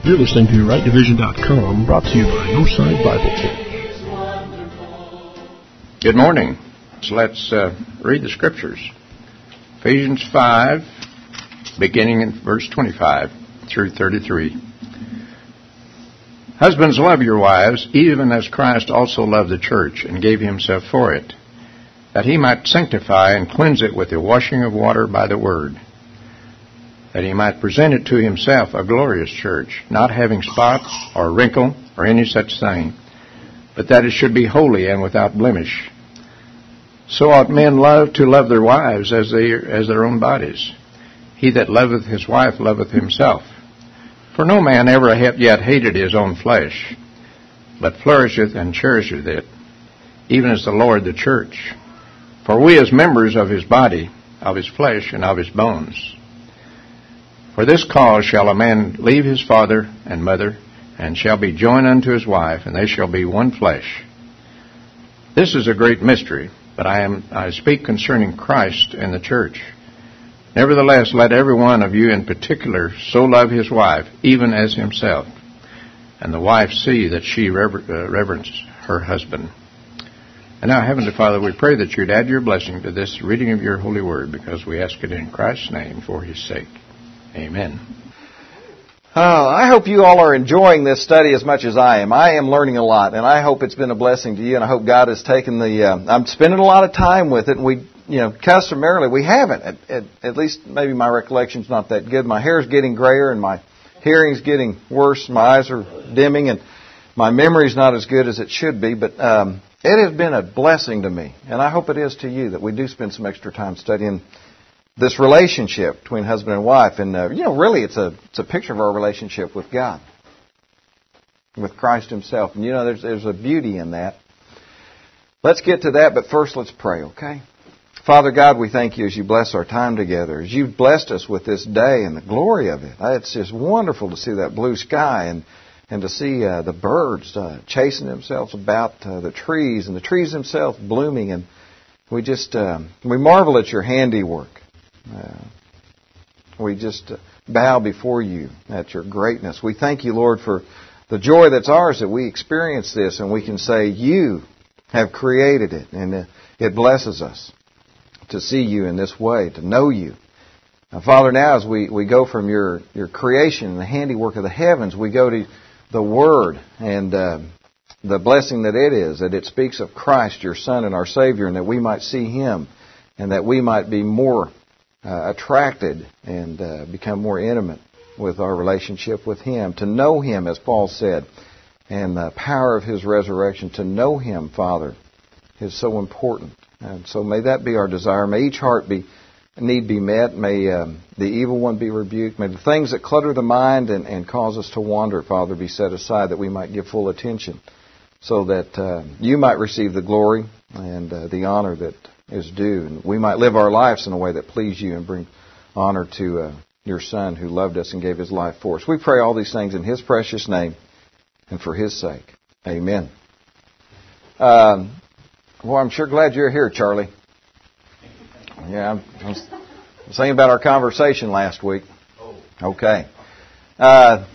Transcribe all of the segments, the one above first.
You're listening to RightDivision.com, brought to you by Northside Bible Church. Good morning. So let's read the Scriptures. Ephesians 5, beginning in verse 25 through 33. Husbands, love your wives, even as Christ also loved the church and gave himself for it, that he might sanctify and cleanse it with the washing of water by the word, that he might present it to himself a glorious church, not having spot or wrinkle or any such thing, but that it should be holy and without blemish. So ought men to love their wives as their own bodies. He that loveth his wife loveth himself. For no man ever hath yet hated his own flesh, but flourisheth and cherisheth it, even as the Lord the church. For we as members of his body, of his flesh, and of his bones. For this cause shall a man leave his father and mother, and shall be joined unto his wife, and they shall be one flesh. This is a great mystery, but I speak concerning Christ and the church. Nevertheless, let every one of you in particular so love his wife, even as himself, and the wife see that she reverence her husband. And now, Heavenly Father, we pray that you'd add your blessing to this reading of your holy word, because we ask it in Christ's name for his sake. Amen. I hope you all are enjoying this study as much as I am. I am learning a lot, and I hope it's been a blessing to you, and I hope God has taken I'm spending a lot of time with it, and we, customarily, we haven't. At least maybe my recollection's not that good. My hair's getting grayer, and my hearing's getting worse. My eyes are dimming, and my memory's not as good as it should be, but it has been a blessing to me, and I hope it is to you, that we do spend some extra time studying this relationship between husband and wife. And, really it's a picture of our relationship with God, with Christ himself. And, there's a beauty in that. Let's get to that, but first let's pray, okay? Father God, we thank you as you bless our time together, as you've blessed us with this day and the glory of it. It's just wonderful to see that blue sky and to see the birds chasing themselves about the trees, and the trees themselves blooming. And we just we marvel at your handiwork. We just bow before you at your greatness. We thank you, Lord, for the joy that's ours, that we experience this and we can say you have created it, and it blesses us to see you in this way, to know you. Now, Father, now as we go from your creation and the handiwork of the heavens, we go to the Word and the blessing that it is, that it speaks of Christ, your Son and our Savior, and that we might see him, and that we might be more attracted and become more intimate with our relationship with him, to know him, as Paul said, and the power of his resurrection. To know him, Father, is so important. And so may that be our desire. May each heart need be met. May the evil one be rebuked. May the things that clutter the mind and cause us to wander, Father, be set aside, that we might give full attention, so that you might receive the glory and the honor that is due, and we might live our lives in a way that please you and bring honor to your Son who loved us and gave his life for us. We pray all these things in his precious name and for his sake. Amen. Well, I'm sure glad you're here, Charlie. Yeah, I was saying about our conversation last week. Okay. Don't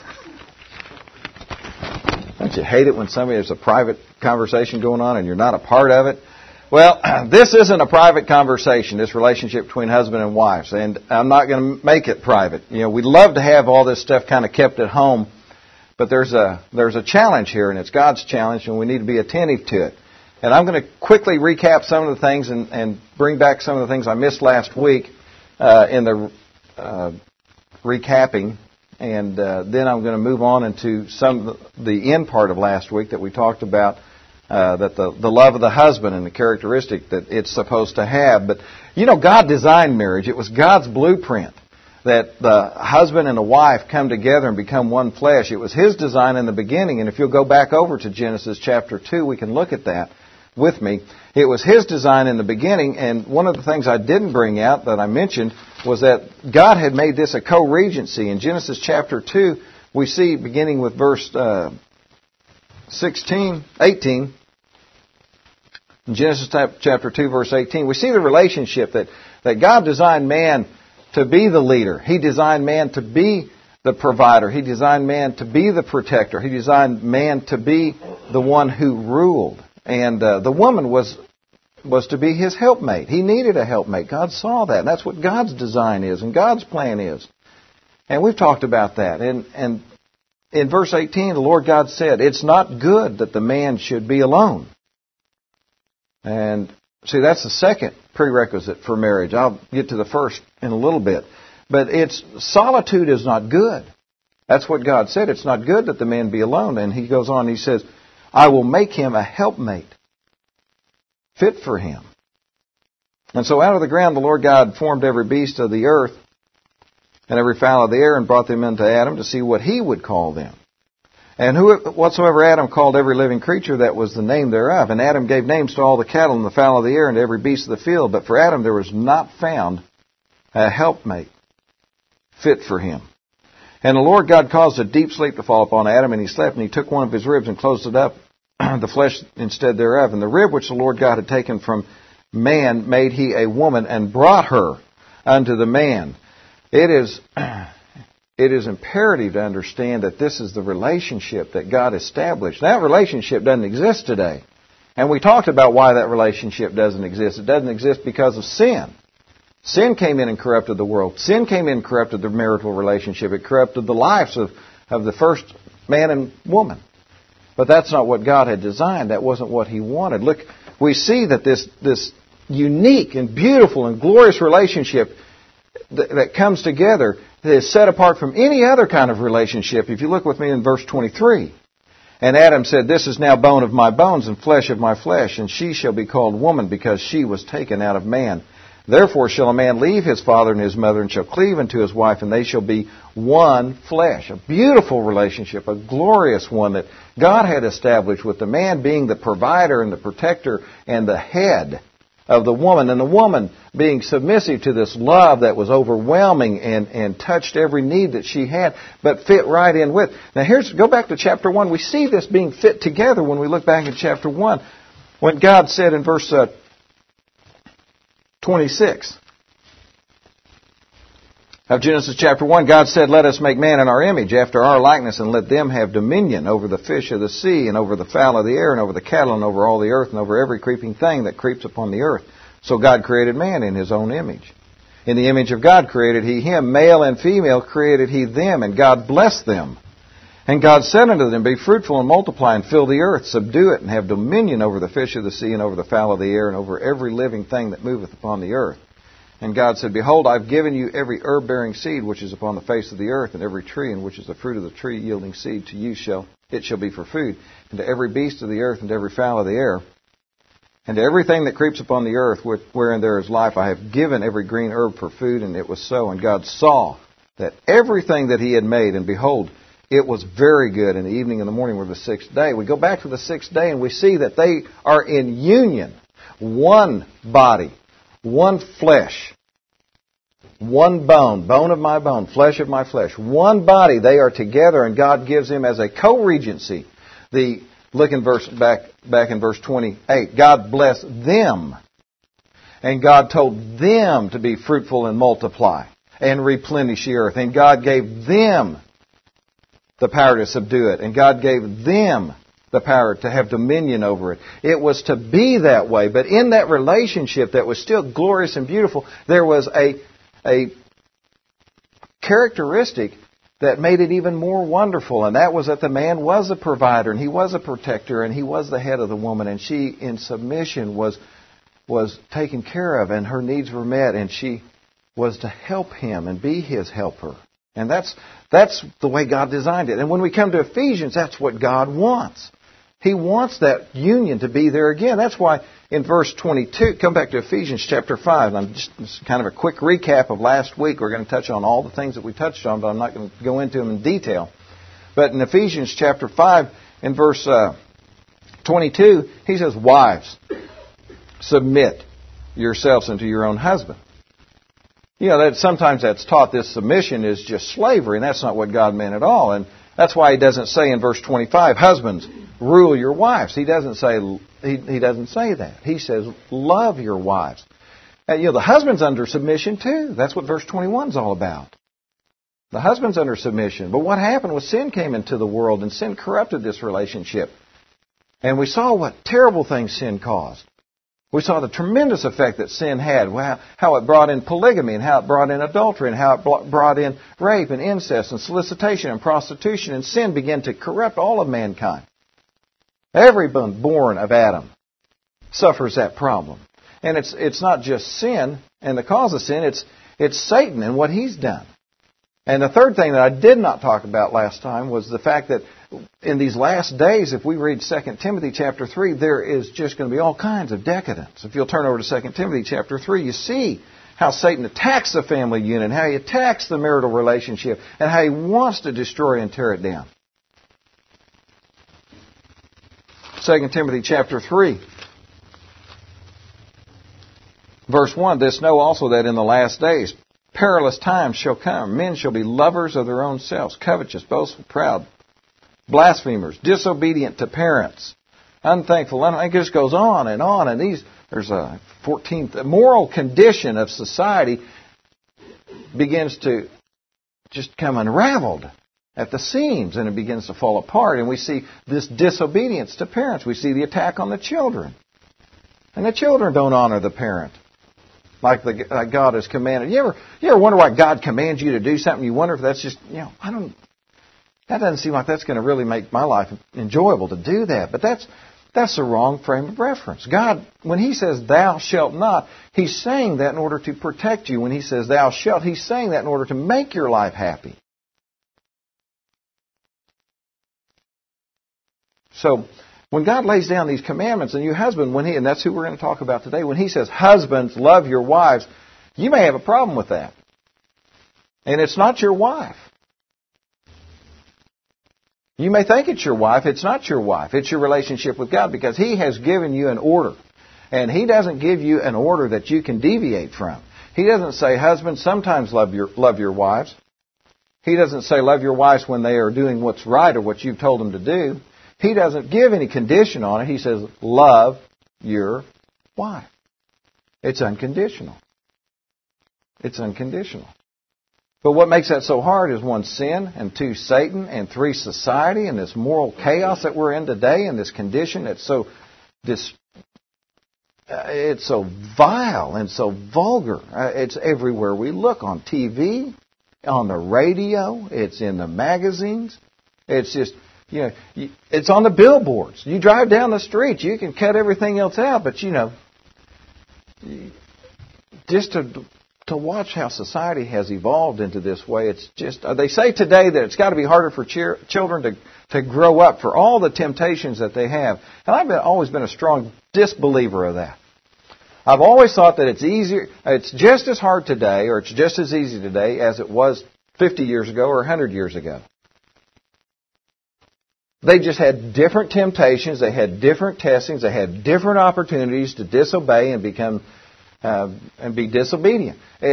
you hate it when there's a private conversation going on and you're not a part of it? Well, this isn't a private conversation, this relationship between husband and wives, and I'm not going to make it private. We'd love to have all this stuff kind of kept at home, but there's a challenge here, and it's God's challenge, and we need to be attentive to it. And I'm going to quickly recap some of the things and bring back some of the things I missed last week in the recapping, and then I'm going to move on into the end part of last week that we talked about. That the love of the husband and the characteristic that it's supposed to have. But, God designed marriage. It was God's blueprint that the husband and the wife come together and become one flesh. It was his design in the beginning. And if you'll go back over to Genesis chapter 2, we can look at that with me. It was his design in the beginning. And one of the things I didn't bring out that I mentioned was that God had made this a co-regency. In Genesis chapter 2, we see, beginning with verse 18, in Genesis chapter 2, verse 18, we see the relationship that God designed man to be the leader. He designed man to be the provider. He designed man to be the protector. He designed man to be the one who ruled. And the woman was to be his helpmate. He needed a helpmate. God saw that. And that's what God's design is and God's plan is. And we've talked about that. And in verse 18, the Lord God said, it's not good that the man should be alone. And see, that's the second prerequisite for marriage. I'll get to the first in a little bit. But solitude is not good. That's what God said. It's not good that the man be alone. And he goes on, he says, I will make him a helpmate fit for him. And so out of the ground the Lord God formed every beast of the earth and every fowl of the air and brought them into Adam to see what he would call them. And whatsoever Adam called every living creature, that was the name thereof. And Adam gave names to all the cattle and the fowl of the air and to every beast of the field. But for Adam there was not found a helpmate fit for him. And the Lord God caused a deep sleep to fall upon Adam, and he slept, and he took one of his ribs and closed it up, the flesh instead thereof. And the rib which the Lord God had taken from man made he a woman, and brought her unto the man. It is imperative to understand that this is the relationship that God established. That relationship doesn't exist today. And we talked about why that relationship doesn't exist. It doesn't exist because of sin. Sin came in and corrupted the world. Sin came in and corrupted the marital relationship. It corrupted the lives of the first man and woman. But that's not what God had designed. That wasn't what He wanted. Look, we see that this unique and beautiful and glorious relationship that comes together is set apart from any other kind of relationship. If you look with me in verse 23. And Adam said, this is now bone of my bones and flesh of my flesh, and she shall be called woman, because she was taken out of man. Therefore shall a man leave his father and his mother, and shall cleave unto his wife, and they shall be one flesh. A beautiful relationship, a glorious one that God had established, with the man being the provider and the protector and the head of the woman, and the woman being submissive to this love that was overwhelming and touched every need that she had, but fit right in with. Now go back to chapter 1. We see this being fit together when we look back at chapter 1. When God said in verse 26 of Genesis chapter 1, God said, let us make man in our image, after our likeness, and let them have dominion over the fish of the sea, and over the fowl of the air, and over the cattle, and over all the earth, and over every creeping thing that creeps upon the earth. So God created man in His own image. In the image of God created He him, male and female created He them, and God blessed them. And God said unto them, be fruitful and multiply, and fill the earth, subdue it, and have dominion over the fish of the sea, and over the fowl of the air, and over every living thing that moveth upon the earth. And God said, behold, I've given you every herb-bearing seed which is upon the face of the earth, and every tree in which is the fruit of the tree yielding seed, to you it shall be for food, and to every beast of the earth, and to every fowl of the air, and to everything that creeps upon the earth, wherein there is life, I have given every green herb for food. And it was so. And God saw that everything that He had made, and behold, it was very good. And the evening and the morning were the sixth day. We go back to the sixth day, and we see that they are in union, one body, one flesh, one bone, bone of my bone, flesh of my flesh. One body, they are together, and God gives them as a co-regency. Look in back in verse 28. God blessed them, and God told them to be fruitful and multiply and replenish the earth. And God gave them the power to subdue it, and God gave them the power to have dominion over it. It was to be that way, but in that relationship that was still glorious and beautiful, there was a characteristic that made it even more wonderful, and that was that the man was a provider, and he was a protector, and he was the head of the woman, and she, in submission, was taken care of, and her needs were met, and she was to help him and be his helper. And that's the way God designed it. And when we come to Ephesians, that's what God wants. He wants that union to be there again. That's why in verse 22, come back to Ephesians chapter 5. And just kind of a quick recap of last week. We're going to touch on all the things that we touched on, but I'm not going to go into them in detail. But in Ephesians chapter 5, in verse 22, he says, wives, submit yourselves unto your own husband. You know, sometimes that's taught this submission is just slavery, and that's not what God meant at all. And that's why He doesn't say in verse 25, husbands, rule your wives. He doesn't say that. He says, love your wives. And, the husband's under submission too. That's what verse 21 is all about. The husband's under submission. But what happened was sin came into the world, and sin corrupted this relationship. And we saw what terrible things sin caused. We saw the tremendous effect that sin had, how it brought in polygamy, and how it brought in adultery, and how it brought in rape and incest and solicitation and prostitution, and sin began to corrupt all of mankind. Everyone born of Adam suffers that problem. And it's not just sin and the cause of sin, it's Satan and what he's done. And the third thing that I did not talk about last time was the fact that in these last days, if we read 2 Timothy chapter 3, there is just going to be all kinds of decadence. If you'll turn over to 2 Timothy chapter 3, you see how Satan attacks the family unit, how he attacks the marital relationship, and how he wants to destroy and tear it down. 2 Timothy chapter 3, verse 1, this know also that in the last days perilous times shall come. Men shall be lovers of their own selves, covetous, boastful, proud, blasphemers, disobedient to parents, unthankful. It just goes on. And there's a 14th moral condition of society begins to just come unraveled at the seams, and it begins to fall apart. And we see this disobedience to parents. We see the attack on the children. And the children don't honor the parent like God has commanded. You ever wonder why God commands you to do something? You wonder if that's just, that doesn't seem like that's going to really make my life enjoyable to do that. But that's the wrong frame of reference. God, when He says, thou shalt not, He's saying that in order to protect you. When He says, thou shalt, He's saying that in order to make your life happy. So, when God lays down these commandments, and you husband, and that's who we're going to talk about today, when He says, husbands, love your wives, you may have a problem with that. And it's not your wife. You may think it's your wife. It's not your wife. It's your relationship with God, because He has given you an order. And He doesn't give you an order that you can deviate from. He doesn't say, husbands, sometimes love your wives. He doesn't say love your wives when they are doing what's right or what you've told them to do. He doesn't give any condition on it. He says, love your wife. It's unconditional. It's unconditional. But what makes that so hard is 1, sin, and 2, Satan, and 3, society, and this moral chaos that we're in today, and this condition that's it's so vile and so vulgar. It's everywhere we look, on TV, on the radio, it's in the magazines. It's just, it's on the billboards. You drive down the street, you can cut everything else out, but just to watch how society has evolved into this way, it's just, they say today that it's got to be harder for children to grow up for all the temptations that they have. And I've always been a strong disbeliever of that. I've always thought that it's just as hard today, or it's just as easy today as it was 50 years ago or 100 years ago. They just had different temptations, they had different testings, they had different opportunities to disobey and become and be disobedient.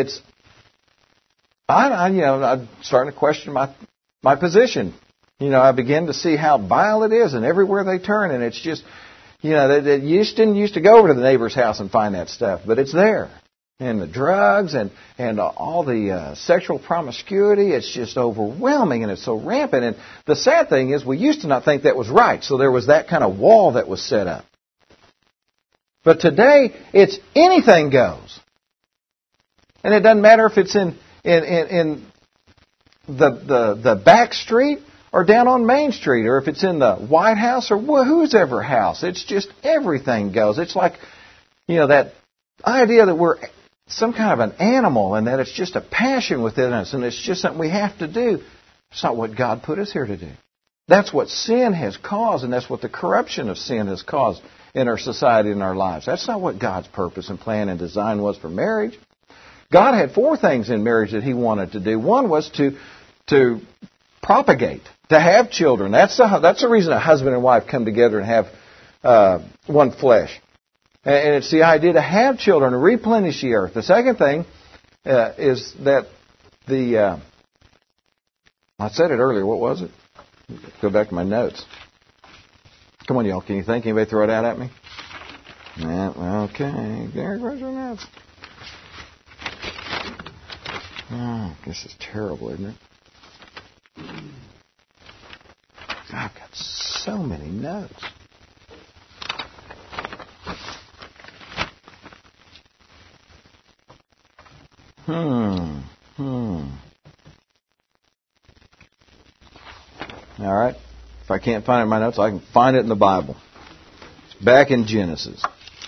I'm starting to question my position. I begin to see how vile it is, and everywhere they turn, and it's just, you didn't used to go over to the neighbor's house and find that stuff, but it's there. And the drugs and all the sexual promiscuity, it's just overwhelming, and it's so rampant. And the sad thing is, we used to not think that was right, so there was that kind of wall that was set up. But today, it's anything goes. And it doesn't matter if it's in the back street or down on Main Street, or if it's in the White House or whose ever house. It's just everything goes. It's like, that idea that we're some kind of an animal and that it's just a passion within us and it's just something we have to do. It's not what God put us here to do. That's what sin has caused, and that's what the corruption of sin has caused in our society and our lives. That's not what God's purpose and plan and design was for marriage. God had 4 things in marriage that He wanted to do. One was to propagate, to have children. That's the reason a husband and wife come together and have one flesh. And it's the idea to have children, to replenish the earth. The second thing is that I said it earlier. What was it? Go back to my notes. Come on, y'all. Can you think? Anybody throw it out at me? Yeah, okay. There goes your notes. Oh, this is terrible, isn't it? so many notes. All right. If I can't find it in my notes, I can find it in the Bible. It's back in Genesis.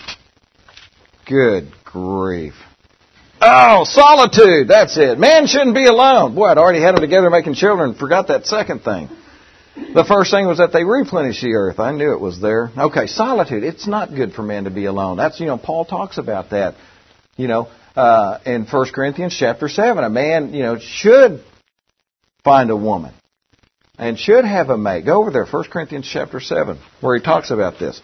Good grief. Oh, solitude. That's it. Man shouldn't be alone. Boy, I'd already had them together making children. Forgot that second thing. The first thing was that they replenish the earth. I knew it was there. Okay, solitude. It's not good for man to be alone. That's, Paul talks about that. In 1 Corinthians chapter 7, a man, should find a woman and should have a mate. Go over there, 1 Corinthians chapter 7, where he talks about this.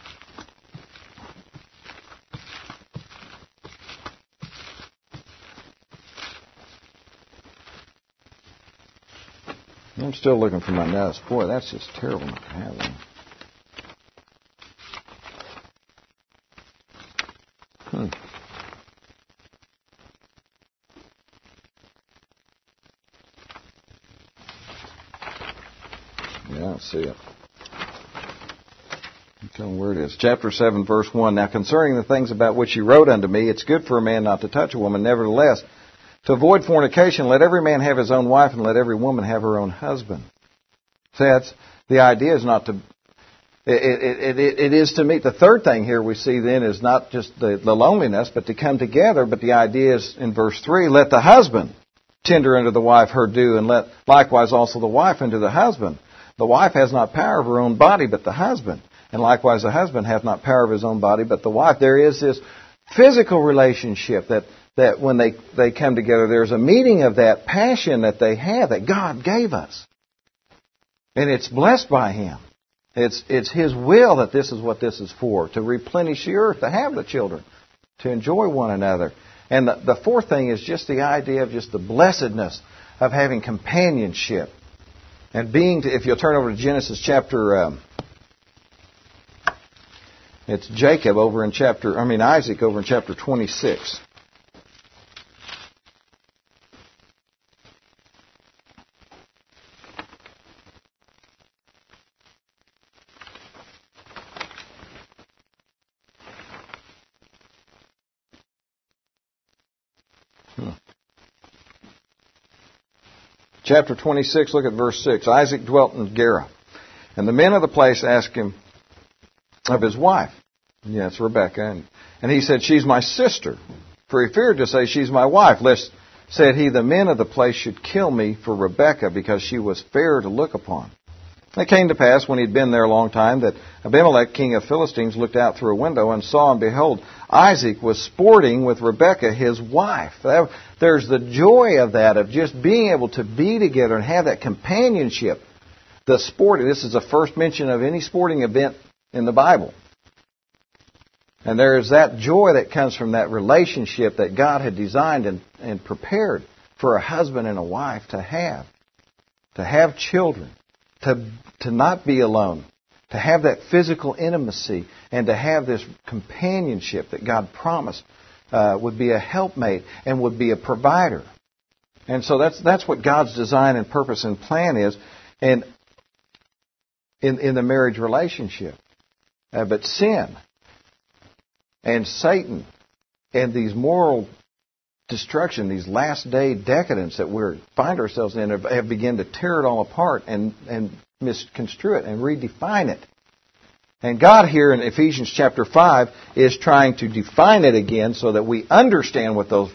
I'm still looking for my notes. Boy, that's just terrible not to have them. Yeah, I don't see it. Tell them where it is. Chapter 7, verse 1. Now concerning the things about which he wrote unto me, it's good for a man not to touch a woman. Nevertheless, to avoid fornication, let every man have his own wife, and let every woman have her own husband. So that's, the idea is not to, it is to meet. The third thing here we see then is not just the loneliness, but to come together. But the idea is in verse 3, let the husband tender unto the wife her due, and let likewise also the wife unto the husband. The wife has not power of her own body, but the husband. And likewise the husband hath not power of his own body, but the wife. There is this physical relationship that when they come together, there's a meeting of that passion that they have, that God gave us. And it's blessed by Him. It's His will that this is what this is for, to replenish the earth, to have the children, to enjoy one another. And the fourth thing is just the idea of just the blessedness of having companionship. And if you'll turn over to Genesis chapter, it's Isaac over in chapter 26. Chapter 26, look at verse 6. Isaac dwelt in Gerar, and the men of the place asked him of his wife. Yeah, it's Rebekah. And he said, she's my sister. For he feared to say, she's my wife, lest, said he, the men of the place should kill me for Rebekah, because she was fair to look upon. It came to pass, when he'd been there a long time, that Abimelech, king of Philistines, looked out through a window and saw, and behold, Isaac was sporting with Rebekah, his wife. There's the joy of that, of just being able to be together and have that companionship. The sporting, this is the first mention of any sporting event in the Bible. And there is that joy that comes from that relationship that God had designed and prepared for a husband and a wife to have children, to not be alone, to have that physical intimacy, and to have this companionship that God promised would be a helpmate and would be a provider. And so that's what God's design and purpose and plan is, and in the marriage relationship. But sin and Satan and these moral destruction, these last day decadence that we find ourselves in, have begun to tear it all apart and misconstrue it and redefine it. And God here in Ephesians chapter 5 is trying to define it again so that we understand what those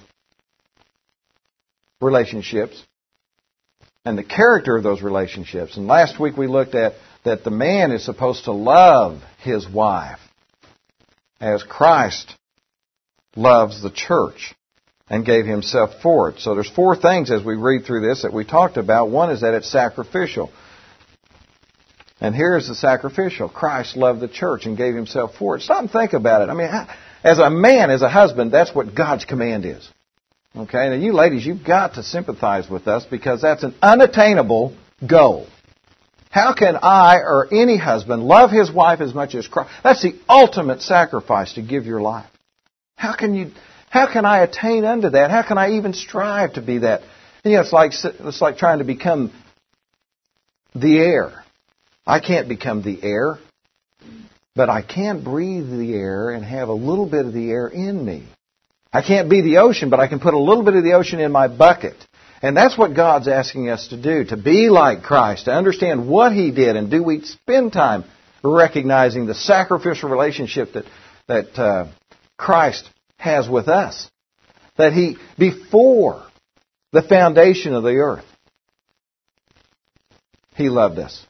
relationships and the character of those relationships. And last week we looked at that the man is supposed to love his wife as Christ loves the church and gave Himself for it. So there's four things as we read through this that we talked about. One is that it's sacrificial. And here's the sacrificial. Christ loved the church and gave Himself for it. Stop and think about it. I mean, as a man, as a husband, that's what God's command is. Okay? And you ladies, you've got to sympathize with us, because that's an unattainable goal. How can I or any husband love his wife as much as Christ? That's the ultimate sacrifice, to give your life. How can I attain unto that? How can I even strive to be that? It's like trying to become the heir I can't become the air, but I can breathe the air and have a little bit of the air in me. I can't be the ocean, but I can put a little bit of the ocean in my bucket. And that's what God's asking us to do, to be like Christ, to understand what He did, and do we spend time recognizing the sacrificial relationship that Christ has with us. That He, before the foundation of the earth, He loved us.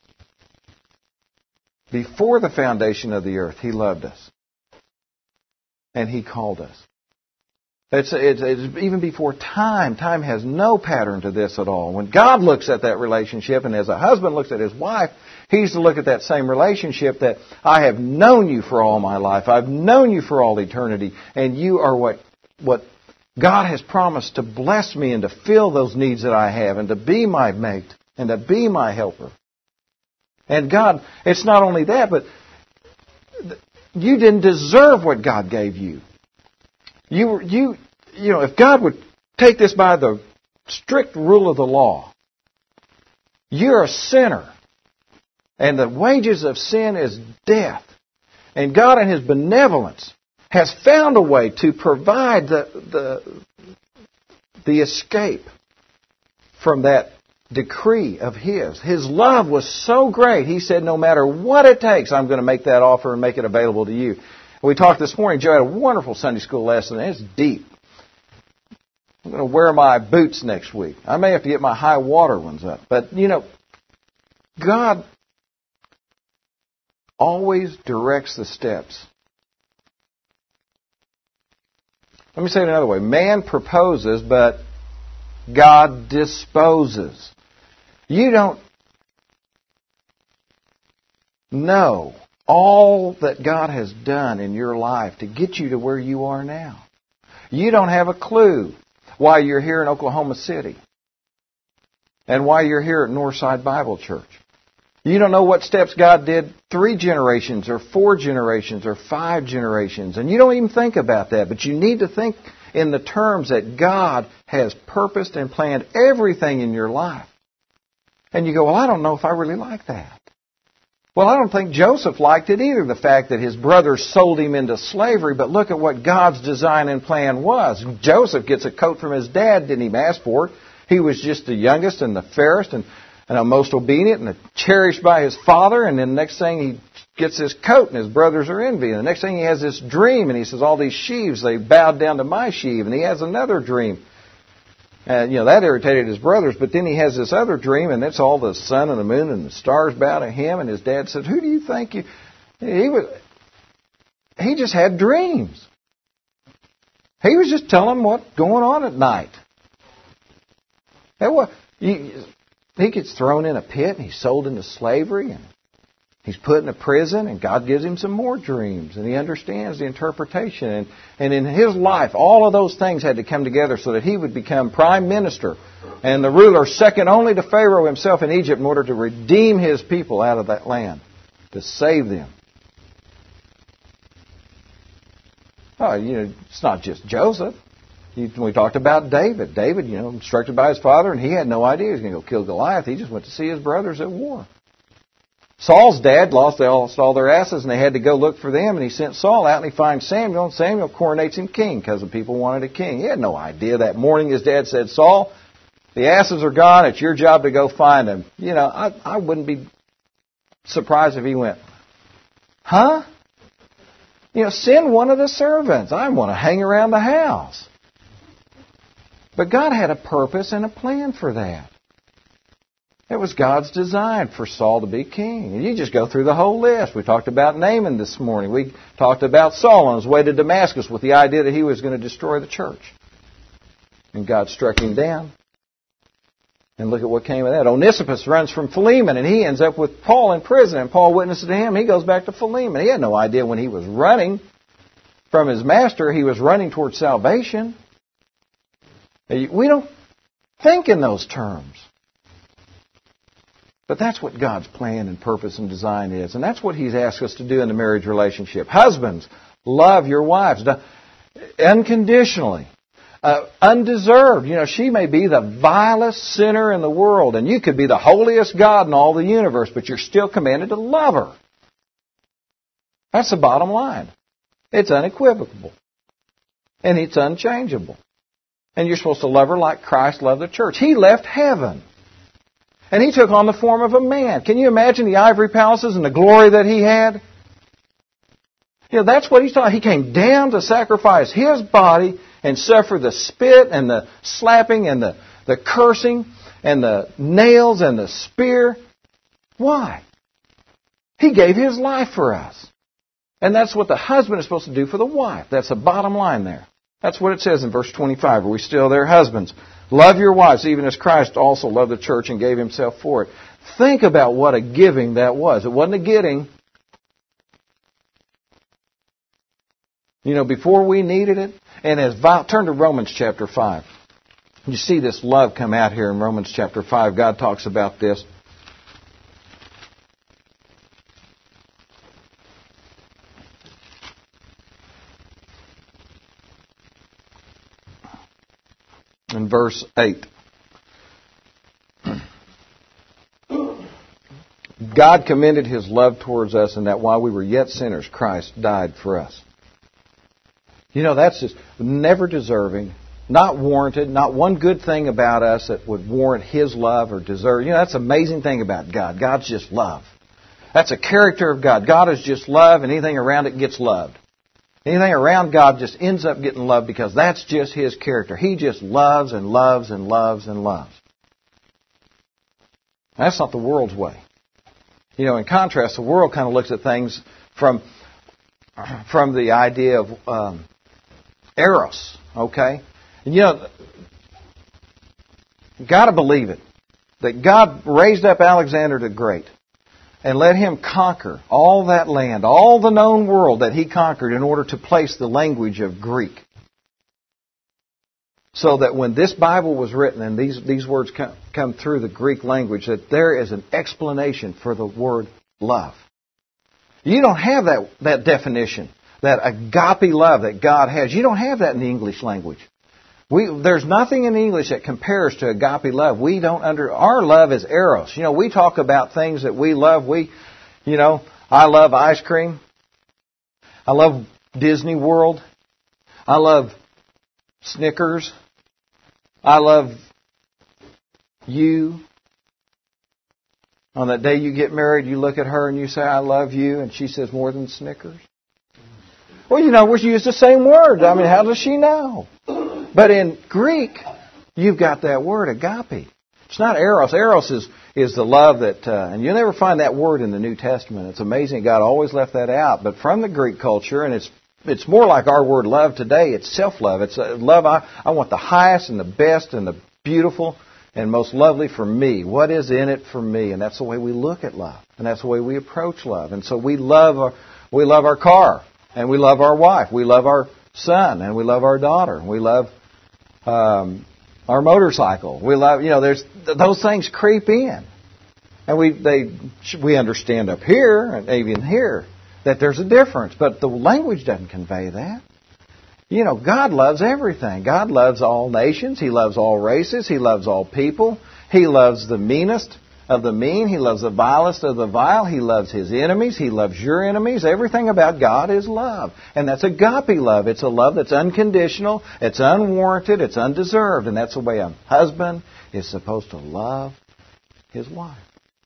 Before the foundation of the earth, He loved us. And He called us. It's even before time. Time has no pattern to this at all. When God looks at that relationship, and as a husband looks at his wife, he's to look at that same relationship, that I have known you for all my life. I've known you for all eternity. And you are what God has promised to bless me and to fill those needs that I have, and to be my mate and to be my helper. And God, it's not only that, but you didn't deserve what God gave you. You know, if God would take this by the strict rule of the law, you're a sinner, and the wages of sin is death. And God, in His benevolence, has found a way to provide the escape from that decree of His. His love was so great, He said, no matter what it takes, I'm going to make that offer and make it available to you. We talked this morning, Joe had a wonderful Sunday school lesson, and it's deep. I'm going to wear my boots next week. I may have to get my high water ones up. But, you know, God always directs the steps. Let me say it another way. Man proposes, but God disposes. You don't know all that God has done in your life to get you to where you are now. You don't have a clue why you're here in Oklahoma City and why you're here at Northside Bible Church. You don't know what steps God did 3 generations or 4 generations or 5 generations, and you don't even think about that, but you need to think in the terms that God has purposed and planned everything in your life. And you go, well, I don't know if I really like that. Well, I don't think Joseph liked it either, the fact that his brothers sold him into slavery, but look at what God's design and plan was. Joseph gets a coat from his dad, didn't even ask for it. He was just the youngest and the fairest and most obedient and cherished by his father, and then the next thing he gets this coat and his brothers are envying. The next thing he has this dream, and he says, all these sheaves, they bowed down to my sheave, and he has another dream. And, you know, that irritated his brothers, but then he has this other dream, and it's all the sun and the moon and the stars bow to him, and his dad said, who do you think you... He just had dreams. He was just telling them what's going on at night. He gets thrown in a pit, and he's sold into slavery, and he's put in a prison, and God gives him some more dreams, and he understands the interpretation. And in his life, all of those things had to come together so that he would become prime minister and the ruler second only to Pharaoh himself in Egypt in order to redeem his people out of that land, to save them. Oh, you know, it's not just Joseph. We talked about David. David, you know, instructed by his father, and he had no idea he was going to go kill Goliath. He just went to see his brothers at war. Saul's dad lost all their asses, and they had to go look for them, and he sent Saul out, and he finds Samuel, and Samuel coronates him king because the people wanted a king. He had no idea. That morning his dad said, Saul, the asses are gone. It's your job to go find them. You know, I wouldn't be surprised if he went, huh? You know, send one of the servants. I want to hang around the house. But God had a purpose and a plan for that. It was God's design for Saul to be king. And you just go through the whole list. We talked about Naaman this morning. We talked about Saul on his way to Damascus with the idea that he was going to destroy the church. And God struck him down. And look at what came of that. Onesimus runs from Philemon, and he ends up with Paul in prison. And Paul witnesses to him. He goes back to Philemon. He had no idea when he was running from his master, he was running towards salvation. We don't think in those terms. But that's what God's plan and purpose and design is. And that's what He's asked us to do in the marriage relationship. Husbands, love your wives unconditionally. undeserved. She may be the vilest sinner in the world, and you could be the holiest God in all the universe, but you're still commanded to love her. That's the bottom line. It's unequivocal. And it's unchangeable. And you're supposed to love her like Christ loved the church. He left heaven. And He took on the form of a man. Can you imagine the ivory palaces and the glory that He had? That's what He's talking. He came down to sacrifice His body and suffer the spit and the slapping and the cursing and the nails and the spear. Why? He gave His life for us. And that's what the husband is supposed to do for the wife. That's the bottom line there. That's what it says in verse 25. Are we still there? Husbands, love your wives, even as Christ also loved the church and gave Himself for it. Think about what a giving that was. It wasn't a getting. Before we needed it. And turn to Romans chapter 5. You see this love come out here in Romans chapter 5. God talks about this. In verse 8. God commended His love towards us, and that while we were yet sinners, Christ died for us. That's just never deserving, not warranted, not one good thing about us that would warrant His love or deserve. That's the amazing thing about God. God's just love. That's a character of God. God is just love, and anything around it gets loved. Anything around God just ends up getting loved because that's just His character. He just loves and loves and loves and loves. That's not the world's way. In contrast, the world kind of looks at things from the idea of eros, okay? And got to believe it, that God raised up Alexander the Great and let him conquer all that land, all the known world that he conquered in order to place the language of Greek. So that when this Bible was written and these words come through the Greek language, that there is an explanation for the word love. You don't have that definition, that agape love that God has. You don't have that in the English language. There's nothing in English that compares to agape love. Our love is eros. We talk about things that we love. I love ice cream. I love Disney World. I love Snickers. I love you. On that day you get married, you look at her and you say, I love you, and she says, more than Snickers. Well, we use the same word. How does she know? But in Greek, you've got that word, agape. It's not eros. Eros is the love that, and you'll never find that word in the New Testament. It's amazing God always left that out. But from the Greek culture, and it's more like our word love today, it's self-love. It's love, I want the highest and the best and the beautiful and most lovely for me. What is in it for me? And that's the way we look at love. And that's the way we approach love. And so we love our car. And we love our wife. We love our son. And we love our daughter. We love our motorcycle. We love, there's those things creep in. And we understand up here and even here that there's a difference. But the language doesn't convey that. God loves everything. God loves all nations. He loves all races. He loves all people. He loves the meanest of the mean. He loves the vilest of the vile. He loves His enemies. He loves your enemies. Everything about God is love. And that's agape love. It's a love that's unconditional. It's unwarranted. It's undeserved. And that's the way a husband is supposed to love his wife.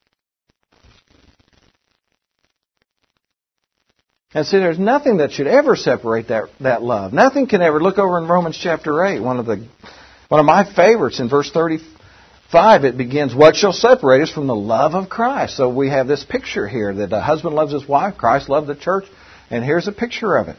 And see, there's nothing that should ever separate that love. Nothing can ever. Look over in Romans chapter 8, one of my favorites in verse 35. It begins, what shall separate us from the love of Christ? So we have this picture here that a husband loves his wife, Christ loved the church, and here's a picture of it.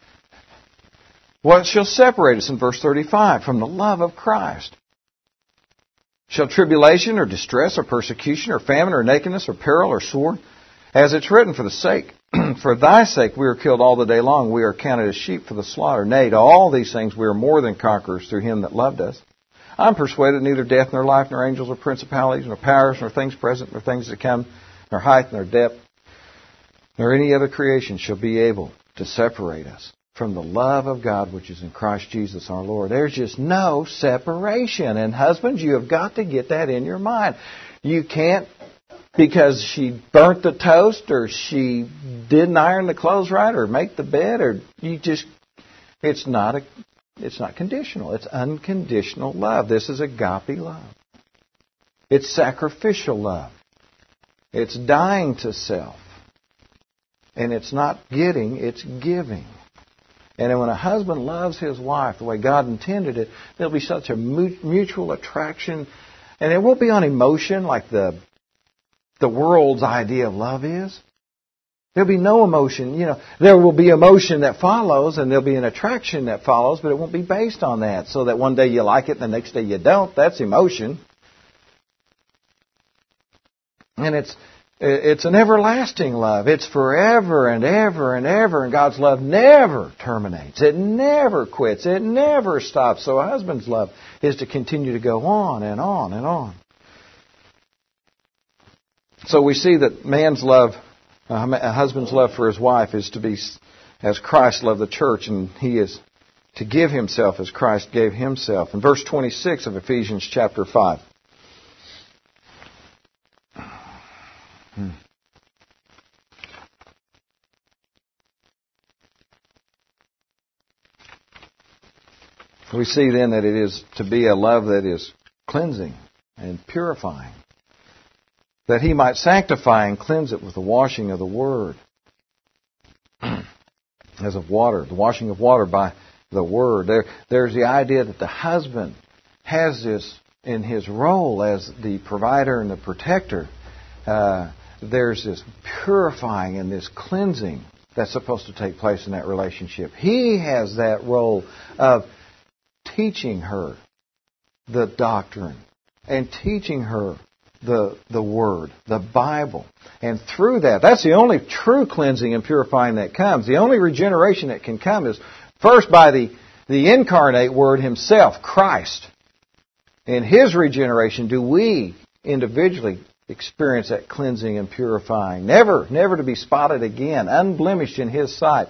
What shall separate us in verse 35 from the love of Christ? Shall tribulation or distress or persecution or famine or nakedness or peril or sword? As it's written, for thy sake we are killed all the day long. We are counted as sheep for the slaughter. Nay, to all these things we are more than conquerors through Him that loved us. I'm persuaded neither death nor life nor angels or principalities nor powers nor things present nor things to come nor height nor depth nor any other creation shall be able to separate us from the love of God which is in Christ Jesus our Lord. There's just no separation. And husbands, you have got to get that in your mind. You can't, because she burnt the toast or she didn't iron the clothes right or make the bed, or you just, it's not conditional. It's unconditional love. This is agape love. It's sacrificial love. It's dying to self. And it's not getting, it's giving. And when a husband loves his wife the way God intended it, there'll be such a mutual attraction. And it won't be on emotion like the world's idea of love is. There'll be no emotion. There will be emotion that follows, and there'll be an attraction that follows, but it won't be based on that. So that one day you like it, and the next day you don't. That's emotion. And it's an everlasting love. It's forever and ever and ever. And God's love never terminates. It never quits. It never stops. So a husband's love is to continue to go on and on and on. So we see that a husband's love for his wife is to be as Christ loved the church, and he is to give himself as Christ gave himself. In verse 26 of Ephesians chapter 5. We see then that it is to be a love that is cleansing and purifying, that he might sanctify and cleanse it with the washing of the Word, as of water, the washing of water by the Word. There's the idea that the husband has this in his role as the provider and the protector. There's this purifying and this cleansing that's supposed to take place in that relationship. He has that role of teaching her the doctrine and teaching her the Word, the Bible. And through that's the only true cleansing and purifying that comes. The only regeneration that can come is first by the incarnate Word Himself, Christ. In His regeneration do we individually experience that cleansing and purifying. Never to be spotted again, unblemished in His sight.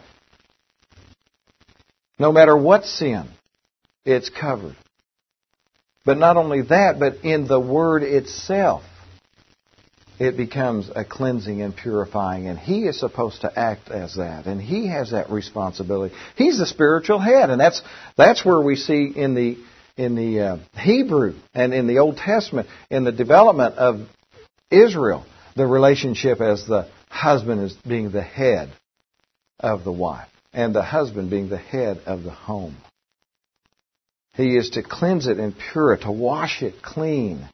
No matter what sin, it's covered. But not only that, but in the Word itself, it becomes a cleansing and purifying. And He is supposed to act as that. And He has that responsibility. He's the spiritual head. And that's where we see in the Hebrew and in the Old Testament, in the development of Israel, the relationship as the husband as being the head of the wife, and the husband being the head of the home. He is to cleanse it and pure it, to wash it clean.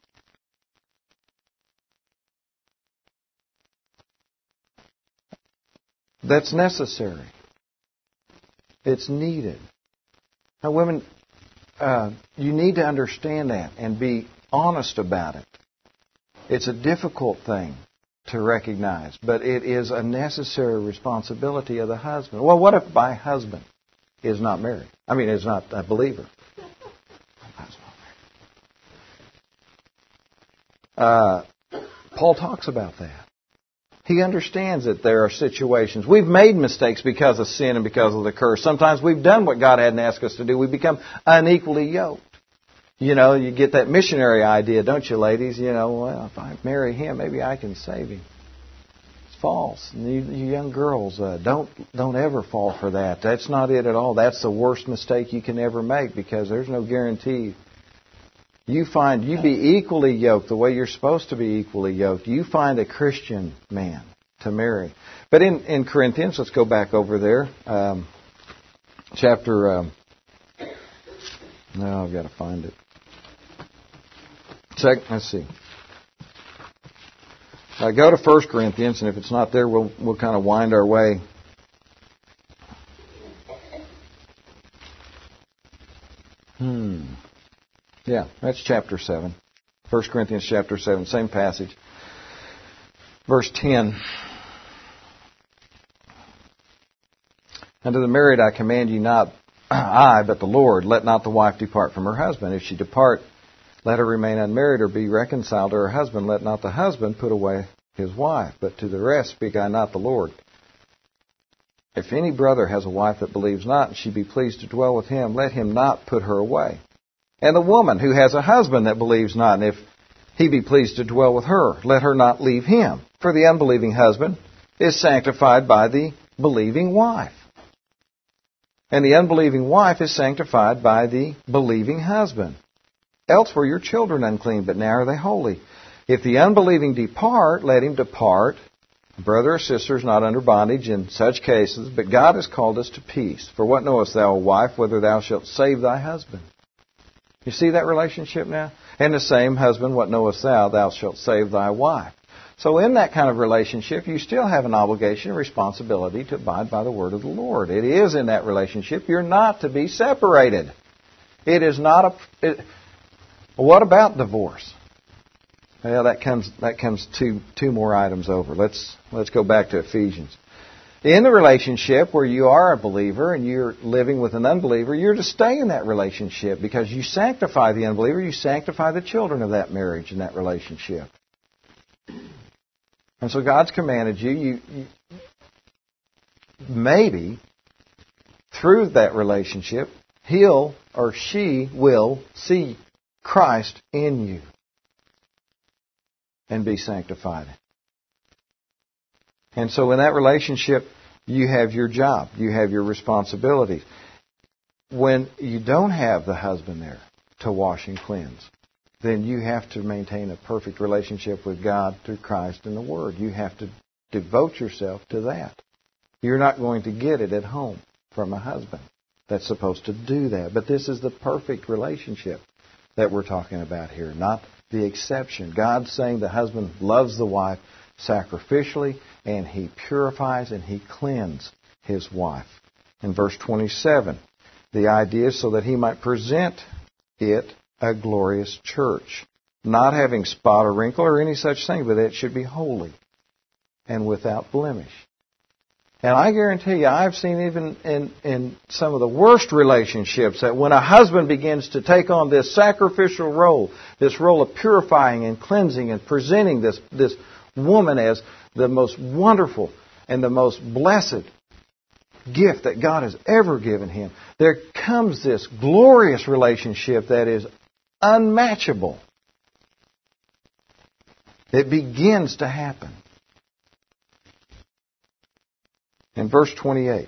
That's necessary. It's needed. Now, women, you need to understand that and be honest about it. It's a difficult thing to recognize, but it is a necessary responsibility of the husband. Well, what if my husband is not married? Is not a believer. Paul talks about that. He understands that there are situations. We've made mistakes because of sin and because of the curse. Sometimes we've done what God hadn't asked us to do. We become unequally yoked. You get that missionary idea, don't you, ladies? Well, if I marry him, maybe I can save him. It's false. And you young girls, don't ever fall for that. That's not it at all. That's the worst mistake you can ever make, because there's no guarantee. You be equally yoked the way you're supposed to be equally yoked. You find a Christian man to marry. But in Corinthians, let's go back over there. Chapter... no, I've got to find it. Let's see. Go to 1 Corinthians, and if it's not there, we'll kind of wind our way. Yeah, that's chapter 7. 1 Corinthians chapter 7, same passage. Verse 10. Unto the married I command you not, I, but the Lord, let not the wife depart from her husband. If she depart, let her remain unmarried or be reconciled to her husband. Let not the husband put away his wife. But to the rest speak I not the Lord. If any brother has a wife that believes not, and she be pleased to dwell with him, let him not put her away. And the woman who has a husband that believes not, and if he be pleased to dwell with her, let her not leave him. For the unbelieving husband is sanctified by the believing wife. And the unbelieving wife is sanctified by the believing husband. Else were your children unclean, but now are they holy. If the unbelieving depart, let him depart. Brother or sister is not under bondage in such cases, but God has called us to peace. For what knowest thou, O wife, whether thou shalt save thy husband? You see that relationship now? And the same, husband, what knowest thou, thou shalt save thy wife? So in that kind of relationship, you still have an obligation and responsibility to abide by the word of the Lord. It is in that relationship. You're not to be separated. It is not what about divorce? Well, that comes two more items over. Let's go back to Ephesians. In the relationship where you are a believer and you're living with an unbeliever, you're to stay in that relationship because you sanctify the unbeliever, you sanctify the children of that marriage and that relationship. And so God's commanded you maybe through that relationship, he'll or she will see Christ in you and be sanctified. And so in that relationship, you have your job. You have your responsibilities. When you don't have the husband there to wash and cleanse, then you have to maintain a perfect relationship with God through Christ and the Word. You have to devote yourself to that. You're not going to get it at home from a husband that's supposed to do that. But this is the perfect relationship that we're talking about here, not the exception. God's saying the husband loves the wife sacrificially, and he purifies and he cleanses his wife. In verse 27, the idea is so that he might present it a glorious church, not having spot or wrinkle or any such thing, but it should be holy and without blemish. And I guarantee you, I've seen even in some of the worst relationships that when a husband begins to take on this sacrificial role, this role of purifying and cleansing and presenting this woman as the most wonderful and the most blessed gift that God has ever given him, there comes this glorious relationship that is unmatchable. It begins to happen. In verse 28,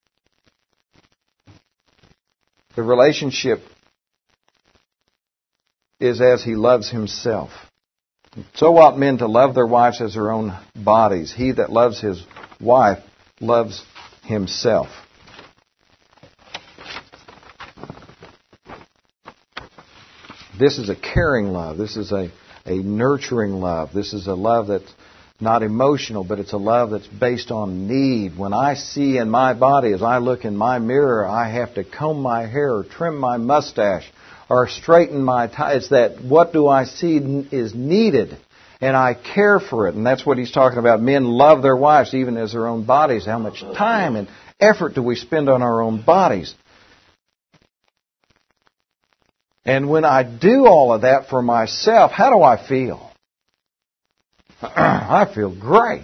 the relationship is as he loves himself. So ought men to love their wives as their own bodies. He that loves his wife loves himself. This is a caring love. This is a nurturing love. This is a love that's not emotional, but it's a love that's based on need. When I see in my body, as I look in my mirror, I have to comb my hair or trim my mustache or straighten my tie. It's that what do I see is needed, and I care for it. And that's what he's talking about. Men love their wives even as their own bodies. How much time and effort do we spend on our own bodies? And when I do all of that for myself, how do I feel? I feel great.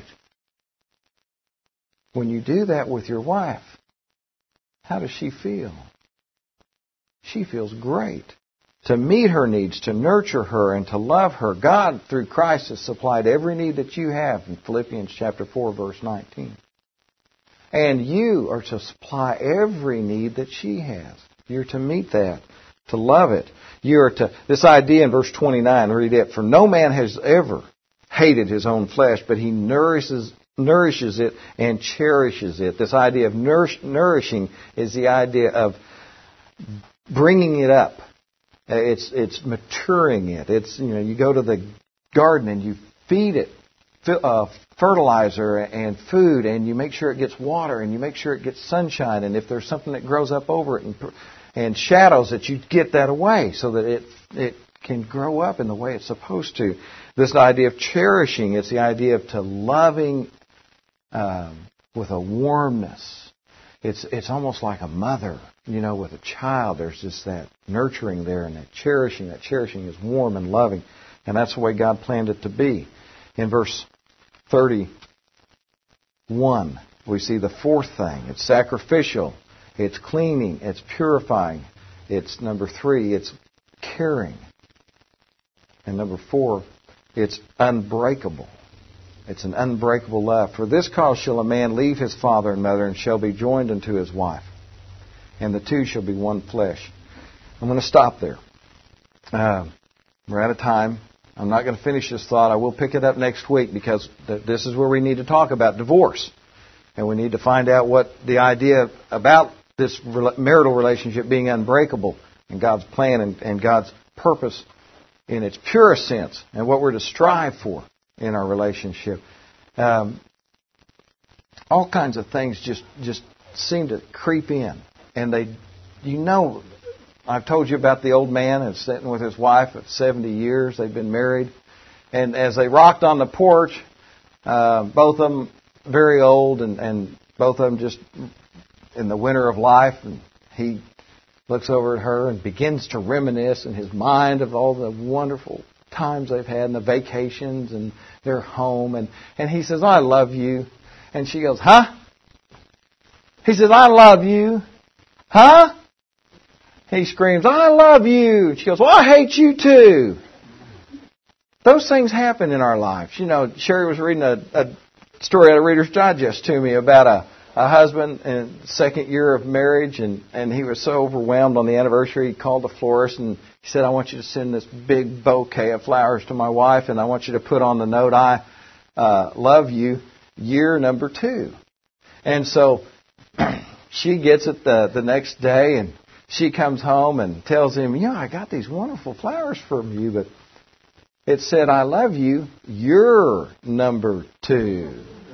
When you do that with your wife, how does she feel? She feels great. To meet her needs, to nurture her, and to love her. God, through Christ, has supplied every need that you have in Philippians chapter 4, verse 19. And you are to supply every need that she has. You're to meet that, to love it. You're to, this idea in verse 29, read it. For no man has ever hated his own flesh, but he nourishes it and cherishes it. This idea of nourishing is the idea of bringing it up. It's maturing it. It's, you go to the garden and you feed it fertilizer and food, and you make sure it gets water, and you make sure it gets sunshine, and if there's something that grows up over it and shadows it, you get that away so that it can grow up in the way it's supposed to. This idea of cherishing, it's the idea of to loving with a warmness. It's almost like a mother, with a child. There's just that nurturing there and that cherishing. That cherishing is warm and loving. And that's the way God planned it to be. In verse 31, we see the fourth thing. It's sacrificial. It's cleaning. It's purifying. It's number 3, it's caring. And number 4, it's unbreakable. It's an unbreakable love. For this cause shall a man leave his father and mother and shall be joined unto his wife. And the two shall be one flesh. I'm going to stop there. We're out of time. I'm not going to finish this thought. I will pick it up next week because this is where we need to talk about divorce. And we need to find out what the idea about this marital relationship being unbreakable and God's plan and God's purpose in its purest sense and what we're to strive for in our relationship. All kinds of things just seem to creep in. And I've told you about the old man who's sitting with his wife of 70 years. They've been married. And as they rocked on the porch, both of them very old and both of them just in the winter of life. And he looks over at her and begins to reminisce in his mind of all the wonderful times they've had and the vacations and their home. And he says, I love you. And she goes, huh? He says, I love you. Huh? He screams, I love you. She goes, well, I hate you too. Those things happen in our lives. You know, Sherry was reading a story out of Reader's Digest to me about a husband in the second year of marriage, and he was so overwhelmed on the anniversary, he called the florist and he said, I want you to send this big bouquet of flowers to my wife, and I want you to put on the note, I love you, year number 2. And so she gets it the next day, and she comes home and tells him, I got these wonderful flowers from you, but it said, I love you, you're number 2.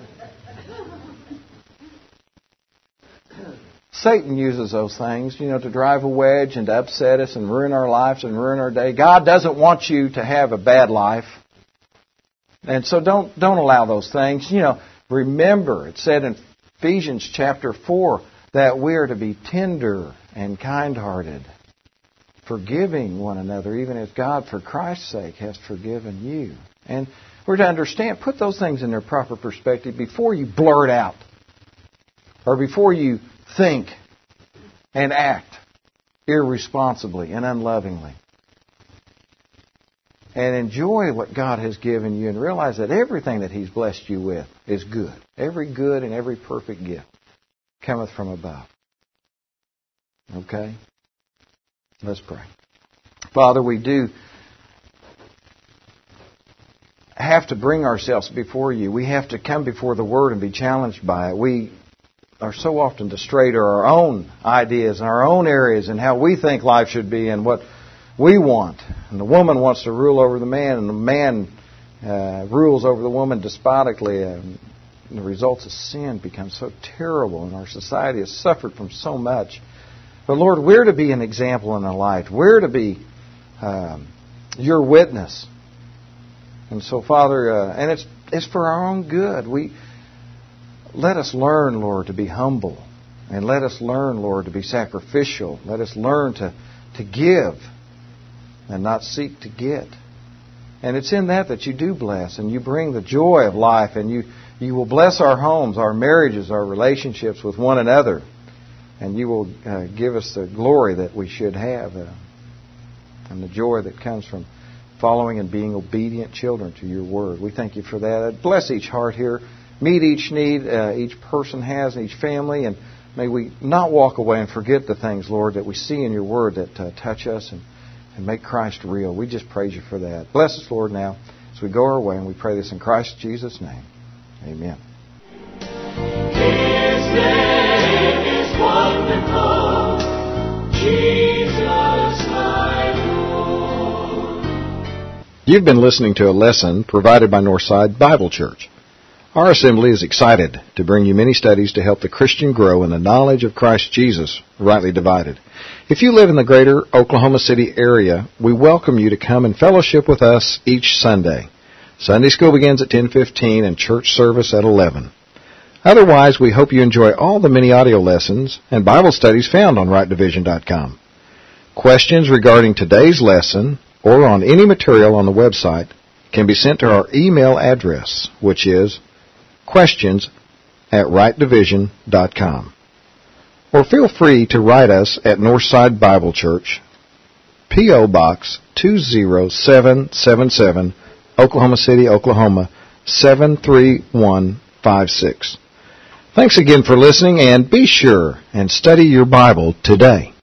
Satan uses those things, to drive a wedge and to upset us and ruin our lives and ruin our day. God doesn't want you to have a bad life. And so don't allow those things. Remember, it said in Ephesians chapter 4 that we are to be tender and kind-hearted, forgiving one another, even as God, for Christ's sake, has forgiven you. And we're to understand, put those things in their proper perspective before you blurt out or before you think and act irresponsibly and unlovingly. And enjoy what God has given you and realize that everything that He's blessed you with is good. Every good and every perfect gift cometh from above. Okay? Let's pray. Father, we do have to bring ourselves before you. We have to come before the Word and be challenged by it. We are so often strayed to our own ideas and our own areas and how we think life should be and what we want. And the woman wants to rule over the man, and the man rules over the woman despotically. And the results of sin become so terrible, and our society has suffered from so much. But Lord, we're to be an example and a light. We're to be your witness. And so, Father, and it's for our own good. Let us learn, Lord, to be humble. And let us learn, Lord, to be sacrificial. Let us learn to give and not seek to get. And it's in that you do bless, and you bring the joy of life, and you will bless our homes, our marriages, our relationships with one another. And you will give us the glory that we should have and the joy that comes from following and being obedient children to your word. We thank you for that. Bless each heart here. Meet each need each person has, each family, and may we not walk away and forget the things, Lord, that we see in your word that touch us and make Christ real. We just praise you for that. Bless us, Lord, now as we go our way, and we pray this in Christ Jesus' name. Amen. His name is wonderful, Jesus my Lord. You've been listening to a lesson provided by Northside Bible Church. Our assembly is excited to bring you many studies to help the Christian grow in the knowledge of Christ Jesus, rightly divided. If you live in the greater Oklahoma City area, we welcome you to come and fellowship with us each Sunday. Sunday school begins at 10:15 and church service at 11. Otherwise, we hope you enjoy all the many audio lessons and Bible studies found on rightdivision.com. Questions regarding today's lesson or on any material on the website can be sent to our email address, which is questions rightdivision.com. Or feel free to write us at Northside Bible Church, P.O. Box 20777, Oklahoma City, Oklahoma 73156. Thanks again for listening, and be sure and study your Bible today.